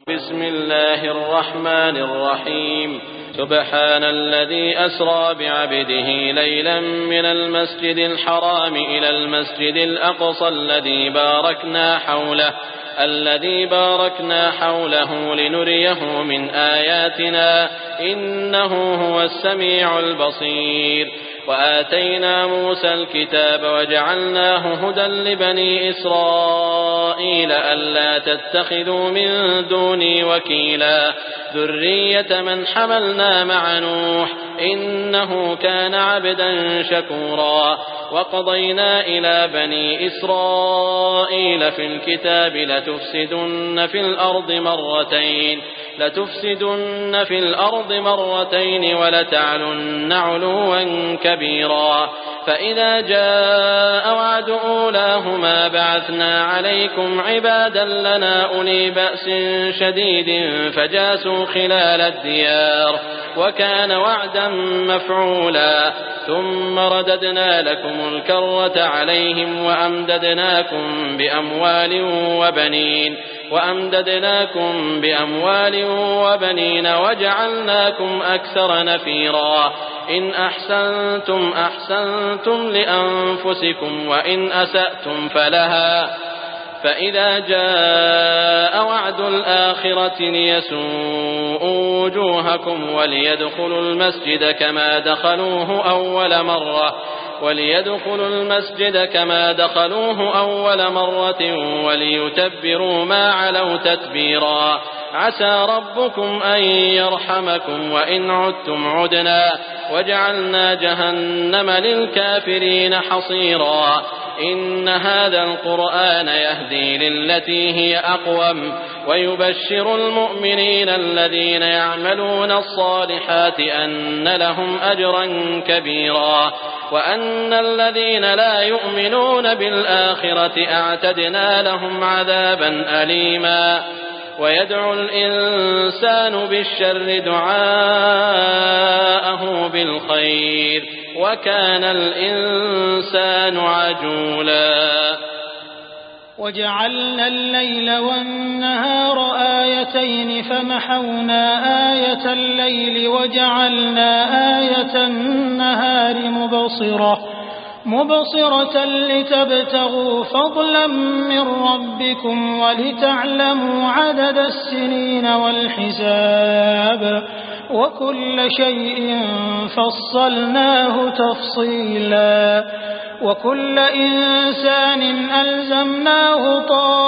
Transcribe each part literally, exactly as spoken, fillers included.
بسم الله الرحمن الرحيم سبحان الذي أسرى بعبده ليلا من المسجد الحرام إلى المسجد الأقصى الذي باركنا حوله الذي باركنا حوله لنريه من آياتنا إنه هو السميع البصير. وآتينا موسى الكتاب وجعلناه هدى لبني إسرائيل ألا تتخذوا من دوني وكيلا ذرية من حملنا مع نوح إنه كان عبدا شكورا. وقضينا إلى بني إسرائيل في الكتاب لتفسدن في الأرض مرتين لتفسدن في الأرض مرتين ولتعلن علوا كبيرا. فإذا جاء وعد أولاهما بعثنا عليكم عبادا لنا أولي بأس شديد فجاسوا خلال الديار وكان وعدا مفعولا. ثم رددنا لكم الكرة عليهم وأمددناكم بأموال وبنين وأمددناكم بأموال وبنين وجعلناكم أكثر نفيرا. إن أحسنتم أحسنتم لأنفسكم وإن أسأتم فلها. فإذا جاء وعد الآخرة ليسوءوا وجوهكم وليدخلوا المسجد كما دخلوه أول مرة وليدخلوا المسجد كما دخلوه أول مرة وليتبروا ما علوا تتبيرا. عسى ربكم أن يرحمكم وإن عدتم عدنا وجعلنا جهنم للكافرين حصيرا. إن هذا القرآن يهدي للتي هي أقوم ويبشر المؤمنين الذين يعملون الصالحات أن لهم أجرا كبيرا وأن الذين لا يؤمنون بالآخرة أعتدنا لهم عذابا أليما. ويدعو الإنسان بالشر دعاءه بالخير وكان الإنسان عجولا. وجعلنا الليل والنهار آيتين فمحونا آية الليل وجعلنا آية النهار مبصرة مبصرة لتبتغوا فضلا من ربكم ولتعلموا عدد السنين والحساب وكل شيء فصلناه تفصيلا. وكل إنسان ألزمناه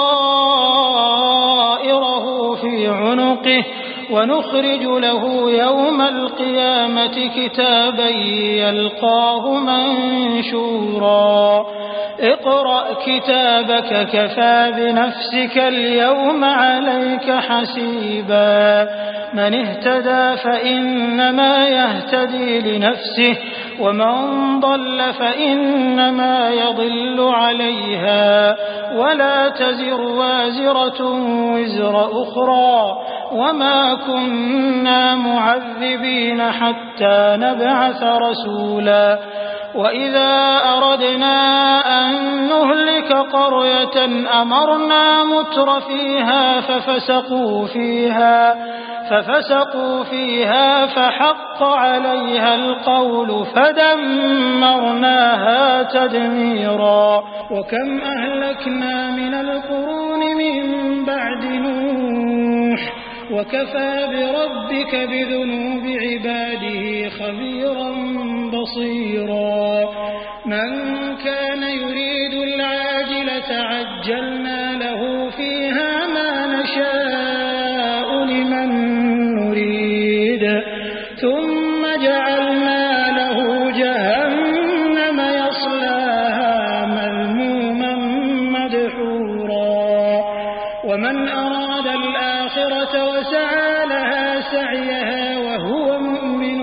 طائره في عنقه ونخرج له يوم القيامة كتابا يلقاه منشورا. اقرأ كتابك كفى بنفسك اليوم عليك حسيبا. من اهتدى فإنما يهتدي لنفسه ومن ضل فإنما يضل عليها ولا تزر وازرة وزر أخرى وما كنا معذبين حتى نبعث رسولا. وإذا أردنا أن نهلك قرية أمرنا متر فيها ففسقوا فيها ففسقوا فيها فحق عليها القول فدمرناها تدميرا. وكم أهلكنا من القرون من بعد نوح وكفى بربك بذنوب عباده خبيرا بصيرا. من كان يريد العاجلة عجلنا له فيها ما نشاء لمن نريد ثم جعلنا له جهنم يصلاها مذموما مدحورا. ومن أراد الآخرة وسعى لها سعيها وهو مؤمن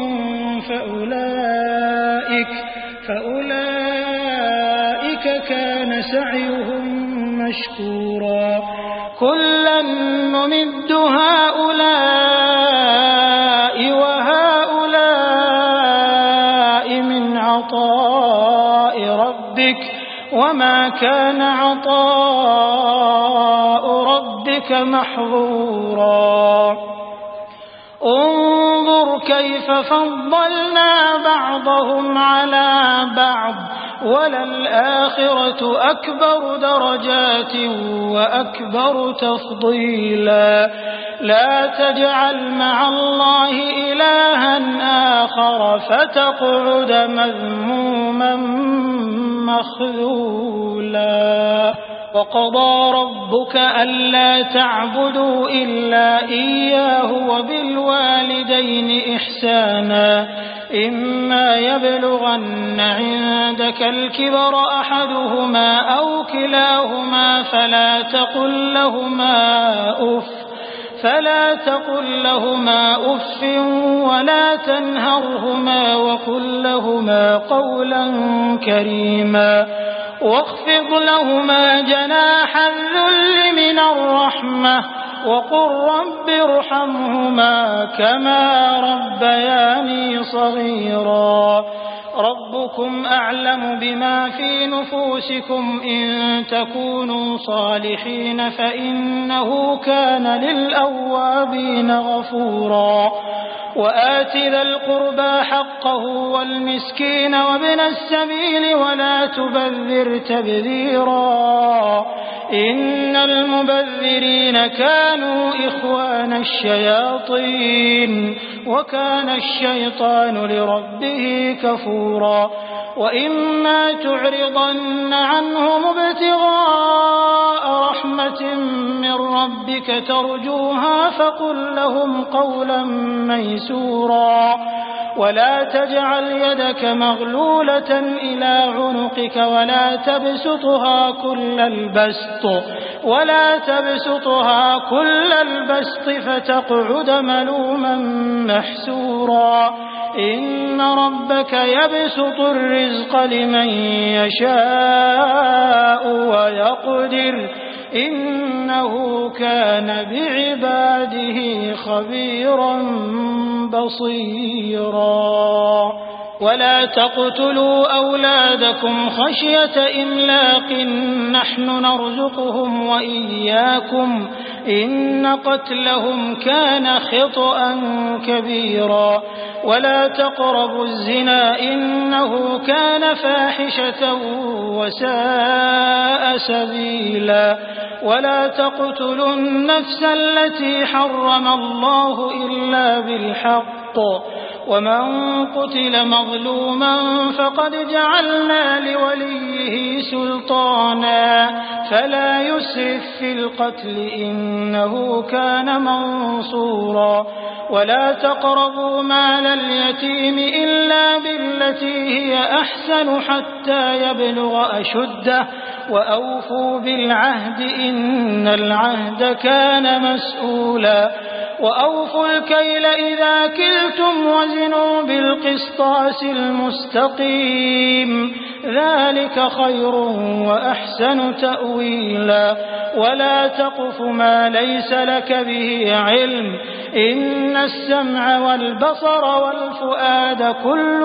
فأولئك, فأولئك كان سعيهم مشكورا. كلا نمد هؤلاء وهؤلاء من عطاء ربك وما كان عطاء ربك ربك محظورا انظر كيف فضلنا بعضهم على بعض وللآخرة أكبر درجات وأكبر تفضيلا لا تجعل مع الله إلها آخر فتقعد مذموما مخذولا وقضى ربك ألا تعبدوا إلا إياه وبالوالدين إحسانا إما يبلغن عندك الكبر أحدهما أو كلاهما فلا تقل لهما أف فلا تقل لهما أف ولا تنهرهما وقل لهما قولا كريما واخفض لهما جناح الذل من الرحمة وقل رب ارحمهما كما ربياني صغيرا ربكم أعلم بما في نفوسكم إن تكونوا صالحين فإنه كان للأوابين غفورا وآت ذا القربى حقه والمسكين وابن السبيل ولا تبذر تبذيرا إن المبذرين كانوا إخوان الشياطين وكان الشيطان لربه كفورا وإما تعرضن عنهم ابتغاء رحمة من ربك ترجوها فقل لهم قولا ميسورا ولا تجعل يدك مغلولة إلى عنقك ولا تبسطها كل البسط ولا تبسطها كل البسط فتقعد ملوما محسورا إن ربك يبسط الرزق لمن يشاء ويقدر إنه كان بعباده خبيرا بصيرا ولا تقتلوا أولادكم خشية إملاق نحن نرزقهم وإياكم إن قتلهم كان خطأ كبيرا ولا تقربوا الزنا إنه كان فاحشة وساء سبيلا ولا تقتلوا النفس التي حرم الله إلا بالحق ومن قتل مظلوما فقد جعلنا لوليه سلطانا فلا يسرف في القتل إنه كان منصورا ولا تقربوا مال اليتيم إلا بالتي هي أحسن حتى يبلغ أشده وأوفوا بالعهد إن العهد كان مسؤولا وأوفوا الكيل إذا كلتم وزنوا بالقسطاس المستقيم ذلك خير وأحسن تأويلا ولا تقف ما ليس لك به علم إن السمع والبصر والفؤاد كل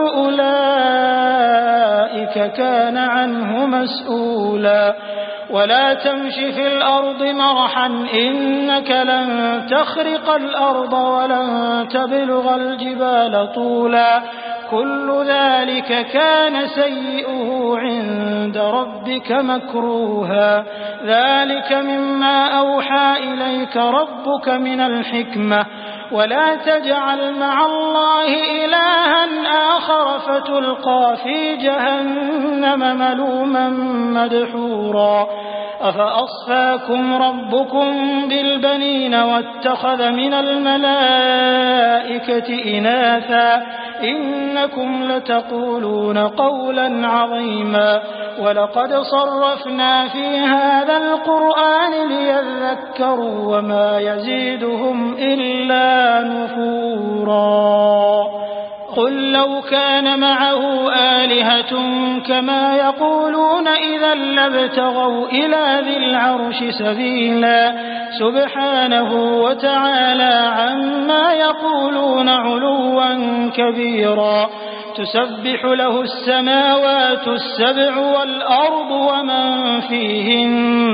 أولئك كان عنه مسؤولا ولا تمش في الأرض مرحا إنك لن تخرق الأرض ولن تبلغ الجبال طولا كل ذلك كان سيئه عند ربك مكروها ذلك مما أوحى إليك ربك من الحكمة ولا تجعل مع الله إلها آخر فتلقى في جهنم ملوما مدحورا أفأصفاكم ربكم بالبنين واتخذ من الملائكة إناثا إنكم لتقولون قولا عظيما ولقد صرفنا في هذا القرآن ليذكروا وما يزيدهم إلا نفورا قل لو كان معه آلهة كما يقولون إذا لابتغوا إلى ذي العرش سبيلا سبحانه وتعالى عما يقولون علوا كبيرا تسبح له السماوات السبع والأرض ومن فيهن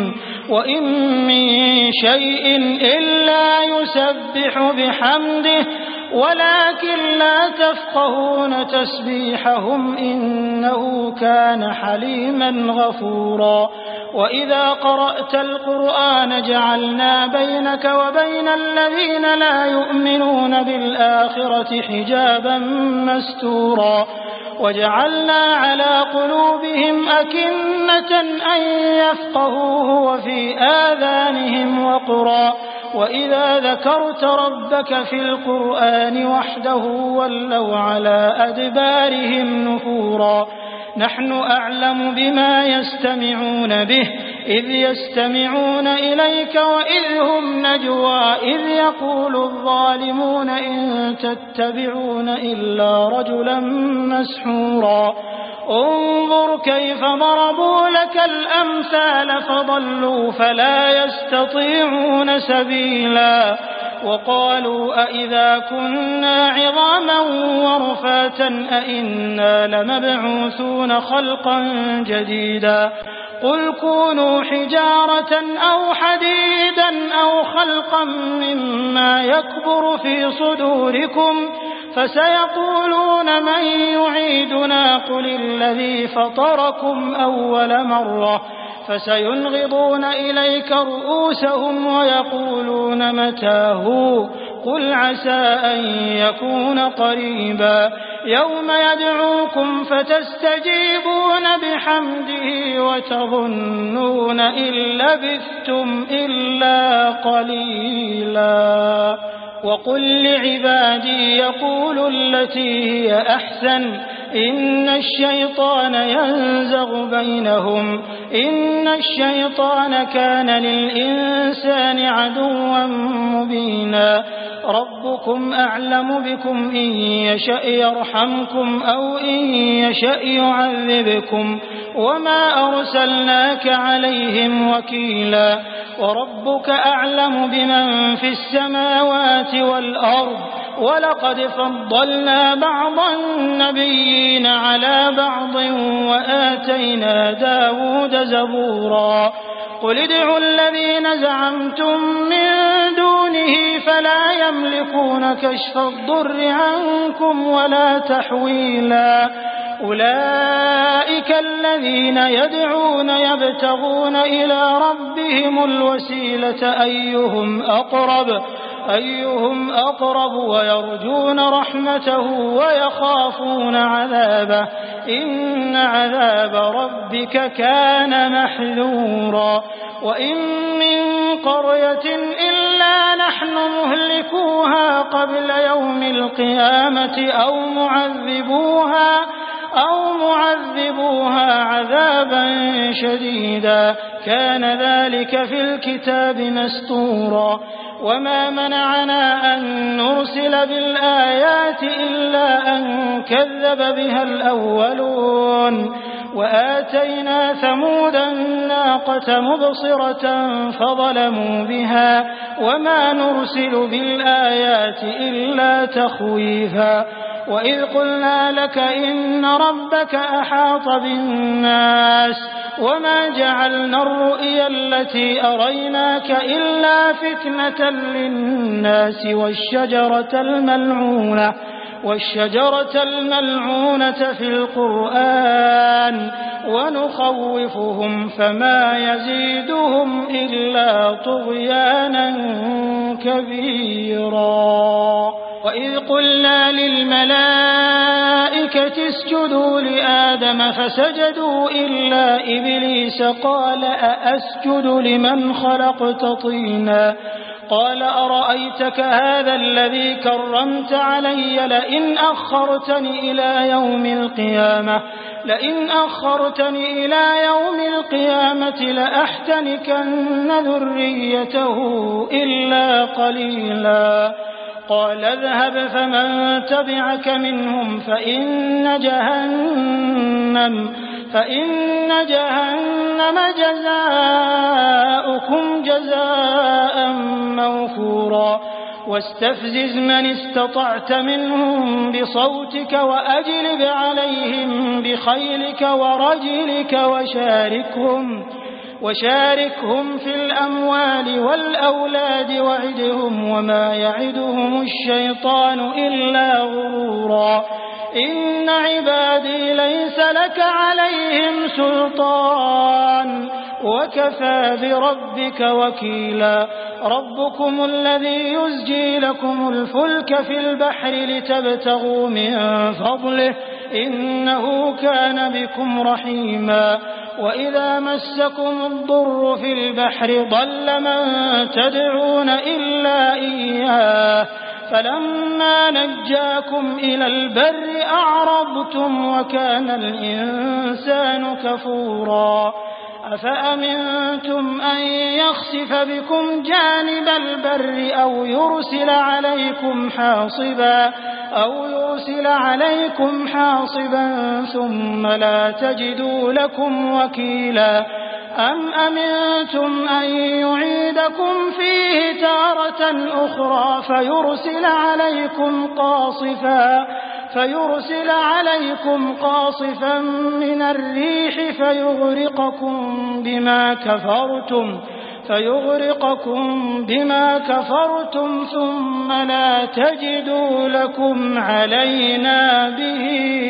وإن من شيء إلا يسبح بحمده ولكن لا تفقهون تسبيحهم إنه كان حليما غفورا وإذا قرأت القرآن جعلنا بينك وبين الذين لا يؤمنون بالآخرة حجابا مستورا وجعلنا على قلوبهم أكنة أن يفقهوه وفي آذانهم وقرا وإذا ذكرت ربك في القرآن وحده ولوا على أدبارهم نفورا نحن أعلم بما يستمعون به إذ يستمعون إليك وإذ هم نجوى إذ يقول الظالمون إن تتبعون إلا رجلا مسحورا انظر كيف ضربوا لك الأمثال فضلوا فلا يستطيعون سبيلا وقالوا أئذا كنا عظاما ورفاتا أئنا لمبعوثون خلقا جديدا قل كونوا حجارة أو حديدا أو خلقا مما يكبر في صدوركم فسيقولون من يعيدنا قل الذي فطركم أول مرة فسينغضون إليك رؤوسهم ويقولون متى هو قل عسى أن يكون قريبا يوم يدعوكم فتستجيبون بحمده وتظنون إن لبثتم إلا قليلا وقل لعبادي يقولوا التي هي أحسن إن الشيطان ينزغ بينهم إن الشيطان كان للإنسان عدوا مبينا ربكم أعلم بكم إن يشأ يرحمكم أو إن يشأ يعذبكم وما أرسلناك عليهم وكيلا وربك أعلم بمن في السماوات والأرض ولقد فضلنا بعض النبيين على بعض وآتينا داود زبورا قل ادعوا الذين زعمتم من دونه فلا يملكون كشف الضر عنكم ولا تحويلا أولئك الذين يدعون يبتغون إلى ربهم الوسيلة أيهم أقرب أيهم أقرب ويرجون رحمته ويخافون عذابه إن عذاب ربك كان محذورا وإن من قرية إلا نحن مهلكوها قبل يوم القيامة أو معذبوها أو معذبوها عذابا شديدا كان ذلك في الكتاب مسطورا وما منعنا أن نرسل بالآيات إلا أن كذب بها الأولون وآتينا ثمود الناقة مبصرة فظلموا بها وما نرسل بالآيات إلا تخويفا وإذ قلنا لك إن ربك أحاط بالناس وما جعلنا الرؤيا التي أريناك إلا فتنة للناس والشجرة الملعونة والشجرة الملعونة في القرآن ونخوفهم فما يزيدهم إلا طغيانا كبيرا وإذ قلنا للملائكة اسجدوا لآدم فسجدوا إلا إبليس قال أأسجد لمن خلقت طينا قال أرأيتك هذا الذي كرمت علي لئن أخرتني إلى يوم القيامة لئن أخرتني إلى يوم القيامة لأحتنكن ذريته إلا قليلا قال اذهب فمن تبعك منهم فإن جهنم فإن جهنم جزاؤكم جزاء موفورا واستفزز من استطعت منهم بصوتك وأجلب عليهم بخيلك ورجلك وشاركهم وشاركهم في الأموال والأولاد وعدهم وما يعدهم الشيطان إلا غرورا إن عبادي ليس لك عليهم سلطان وكفى بربك وكيلا ربكم الذي يزجي لكم الفلك في البحر لتبتغوا من فضله إنه كان بكم رحيما وإذا مسكم الضر في البحر ضل من تدعون إلا إياه فلما نجاكم إلى البر أعرضتم وكان الإنسان كفورا أفأمنتم أن يخسف بكم جانب البر أو يرسل عليكم حاصبا أو يرسل عليكم حاصبا ثم لا تجدوا لكم وكيلا أم أمنتم أن يعيدكم فيه تارة أخرى فيرسل عليكم قاصفا فيرسل عليكم قاصفا من الريح فيغرقكم بما كفرتم فيغرقكم بما كفرتم ثم لا تجدوا لكم علينا به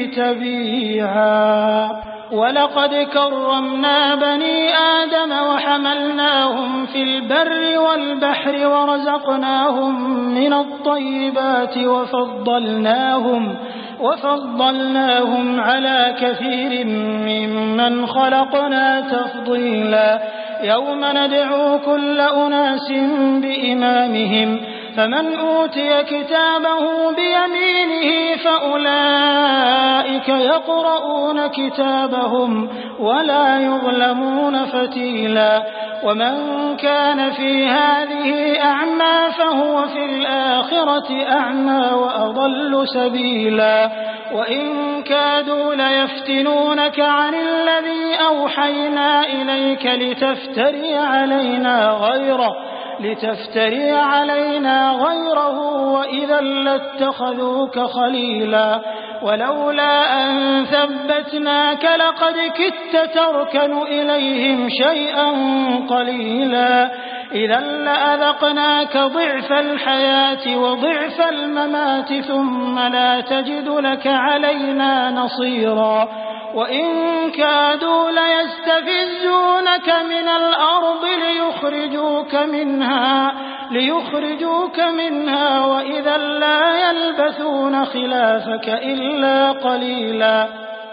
تبيعا ولقد كرمنا بني آدم وحملناهم في البر والبحر ورزقناهم من الطيبات وفضلناهم وفضلناهم على كثير ممن خلقنا تفضيلا يوم ندعو كل أناس بإمامهم فمن أوتي كتابه بيمينه فأولئك يقرؤون كتابهم ولا يظلمون فتيلا ومن كان في هذه أعمى فهو في الآخرة أعمى وأضل سبيلا وإن كادوا ليفتنونك عن الذي أوحينا إليك لتفتري علينا غيره لتفتري علينا غيره وإذا لاتخذوك خليلا ولولا أن ثبتناك لقد كدت تركن إليهم شيئا قليلا إذا لأذقناك ضعف الحياة وضعف الممات ثم لا تجد لك علينا نصيرا وإن كادوا ليستفزونك من الأرض ليخرجوك منها ليخرجوك منها وإذا لا يلبثون خلافك إلا قليلا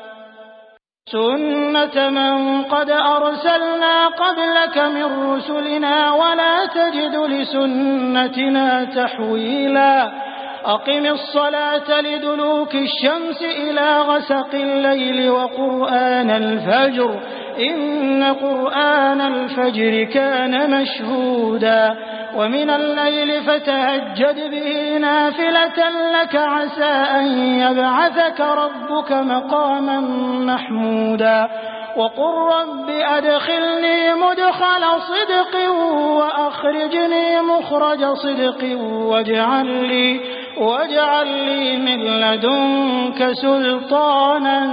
سنة من قد أرسلنا قبلك من رسلنا ولا تجد لسنتنا تحويلا أقم الصلاة لدلوك الشمس إلى غسق الليل وقرآن الفجر إن قرآن الفجر كان مشهودا ومن الليل فتهجد به نافلة لك عسى أن يبعثك ربك مقاما محمودا وقل رب أدخلني مدخل صدق وأخرجني مخرج صدق واجعل لي, واجعل لي من لدنك سلطانا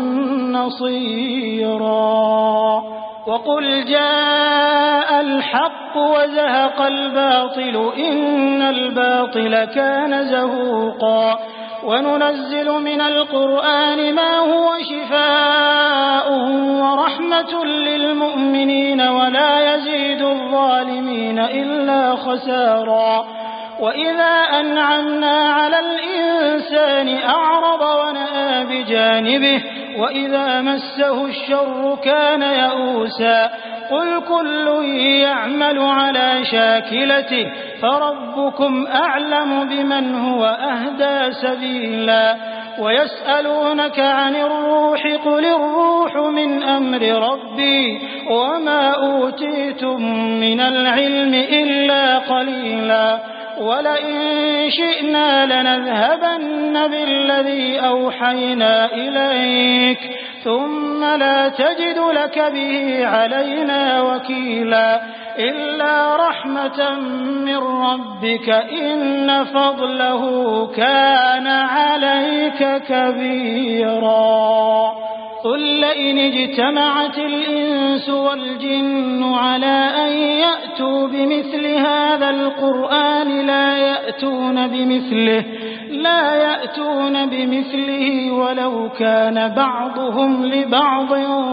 نصيرا وقل جاء الحق وزهق الباطل إن الباطل كان زهوقا وننزل من القرآن ما هو شفاء ورحمة للمؤمنين ولا يزيد الظالمين إلا خسارا وإذا أنعمنا على الإنسان أعرض ونأى بجانبه وإذا مسه الشر كان يئوسا قل كل يعمل على شاكلته فربكم أعلم بمن هو أهدى سبيلا ويسألونك عن الروح قل الروح من أمر ربي وما أوتيتم من العلم إلا قليلا ولئن شئنا لنذهبن بالذي أوحينا إليك ثم لا تجد لك به علينا وكيلا إلا رحمة من ربك إن فضله كان عليك كبيرا قل لئن اجتمعت الإنس والجن على أن يأتوا بمثل هذا القرآن لا يأتون بمثله لا يأتون بمثله ولو كان بعضهم لبعض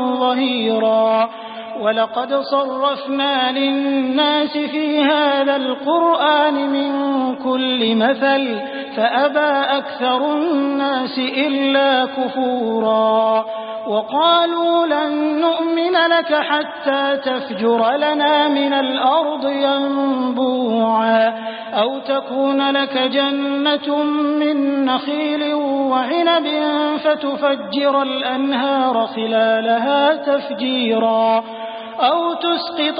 ظهيرا ولقد صرفنا للناس في هذا القرآن من كل مثل فأبى أكثر الناس إلا كفورا وقالوا لن نؤمن لك حتى تفجر لنا من الأرض ينبوعا أو تكون لك جنة من نخيل وعنب فتفجر الأنهار خلالها تفجيرا أو تسقط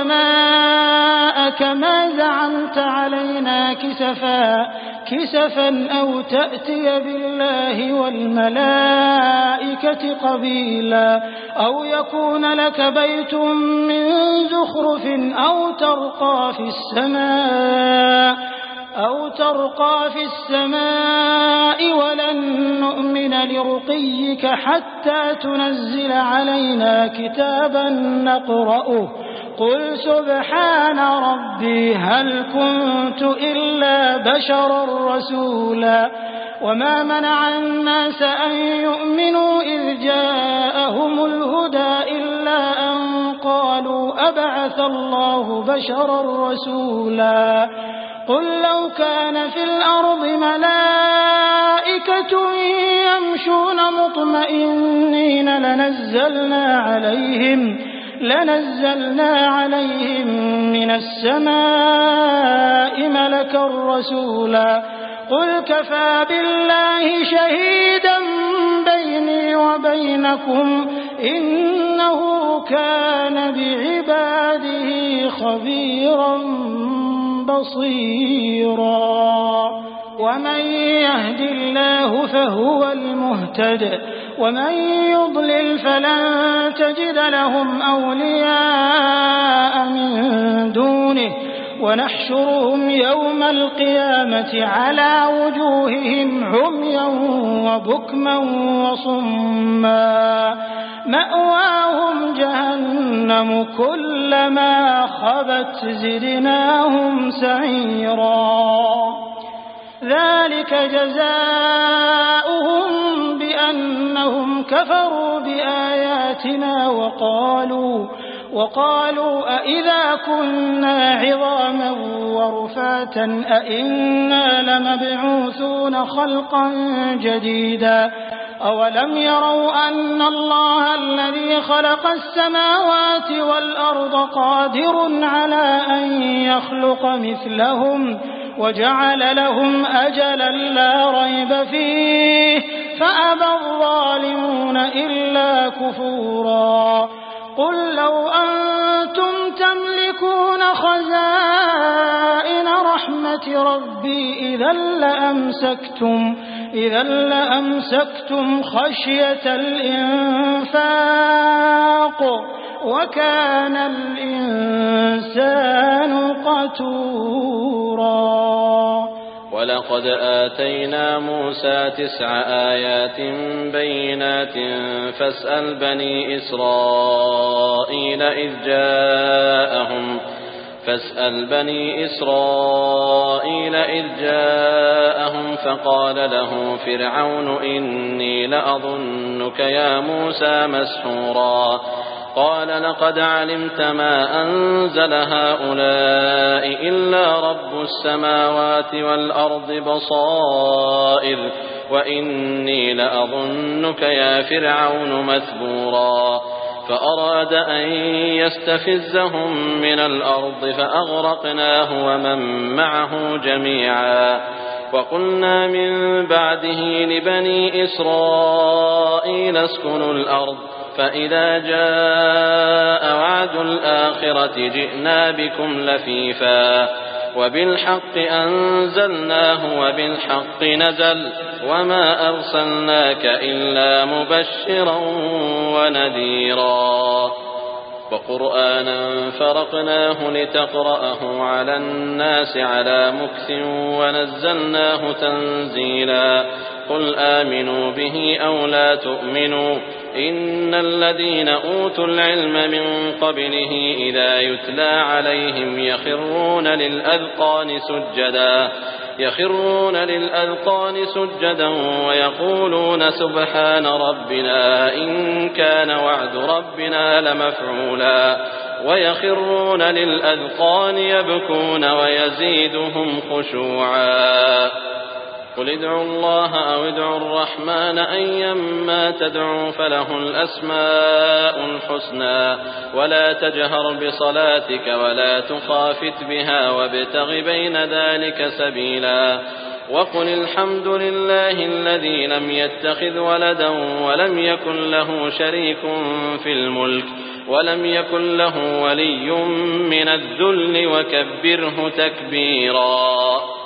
السماء كما زعمت علينا كسفا كسفا أو تأتي بالله والملائكة قبيلا أو يكون لك بيت من زخرف أو ترقى في السماء أو ترقى في السماء ولن نؤمن لرقيك حتى تنزل علينا كتابا نقرأه قل سبحان ربي هل كنت إلا بشرا رسولا وما منع الناس أن يؤمنوا إذ جاءهم الهدى إلا أن قالوا أبعث الله بشرا رسولا قل لو كان في الأرض ملائكة يمشون مطمئنين لنزلنا عليهم لنزلنا عليهم من السماء ملكا رسولا قل كفى بالله شهيدا بيني وبينكم إنه كان بعباده خبيرا بصيرا ومن يهد الله فهو المهتد ومن يضلل فلن تجد لهم أولياء من دونه ونحشرهم يوم القيامة على وجوههم عميا وبكما وصما مأواهم جهنم كلما خبت زدناهم سعيرا ذلك جزاؤهم بأنهم كفروا بآياتنا وقالوا وقالوا أئذا كنا عظاما ورفاتا أئنا لمبعوثون خلقا جديدا أولم يروا أن الله الذي خلق السماوات والأرض قادر على أن يخلق مثلهم وجعل لهم أجلا لا ريب فيه فأبى الظالمون إلا كفورا قل لو أنتم تملكون خزائن رحمة ربي إذا لأمسكتم إذا لأمسكتم خشية الإنفاق وكان الإنسان قتورا ولقد آتينا موسى تسع آيات بينات فاسأل بني إسرائيل إذ جاءهم فاسأل بني إسرائيل إذ جاءهم فقال له فرعون إني لأظنك يا موسى مسحورا قال لقد علمت ما أنزل هؤلاء إلا رب السماوات والأرض بصائر وإني لأظنك يا فرعون مثبورا فأراد أن يستفزهم من الأرض فأغرقناه ومن معه جميعا وقلنا من بعده لبني إسرائيل اسكنوا الأرض فإذا جاء وعد الآخرة جئنا بكم لفيفا وبالحق أنزلناه وبالحق نزل وما أرسلناك إلا مبشرا ونذيرا وقرآنا فرقناه لتقرأه على الناس على مكث ونزلناه تنزيلا قل آمنوا به أو لا تؤمنوا إن الذين أوتوا العلم من قبله إذا يتلى عليهم يخرون للأذقان سجدا يخرون للأذقان سجدا ويقولون سبحان ربنا إن كان وعد ربنا لمفعولا ويخرون للأذقان يبكون ويزيدهم خشوعا قل ادعوا الله أو ادعوا الرحمن أيما تدعوا فله الأسماء الحسنى ولا تجهر بصلاتك ولا تخافت بها وابتغ بين ذلك سبيلا وقل الحمد لله الذي لم يتخذ ولدا ولم يكن له شريك في الملك ولم يكن له ولي من الذل وكبره تكبيرا.